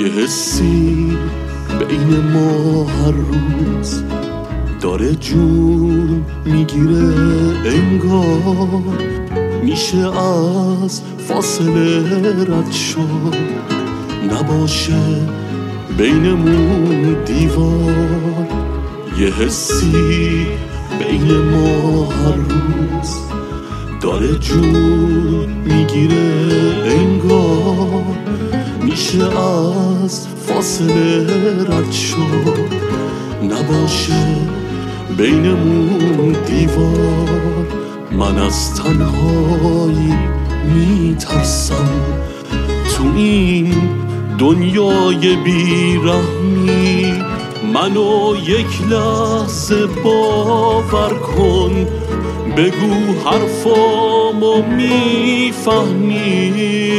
یه حسی بین ما هر روز داره جون میگیره، انگار میشه از فاصله رد شد، نباشه بینمون دیوار. یه حسی بین ما هر روز داره جون میگیره، انگار میشه از فاصله رد شد، نباشه بینمون دیوار. من از تنهایی میترسم تو این دنیای بیرحمی، منو یک لحظه باور کن، بگو حرفامو میفهمی.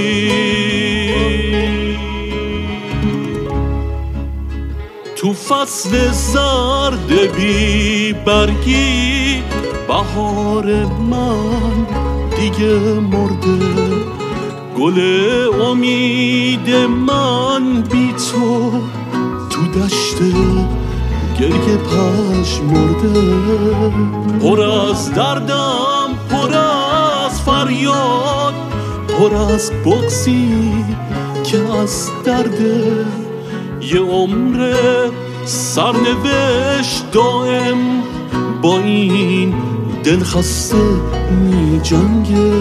تو فصل زرد بی برگی بهار من دیگه مرده، گل امید من بی تو دشت گریه پژمرده. پر از دردم، پر از فریاد، پر از بغضی که از درد یه عمر سرنوشت دائم با این دلخسته می جنگه.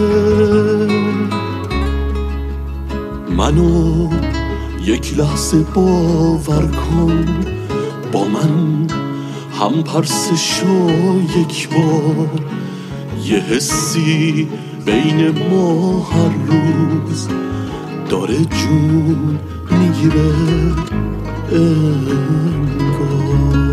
منو یک لحظه باور کن، با من هم پرسه شو یک بار. یه حسی بین ما هر روز داره جون میگیره، انگار.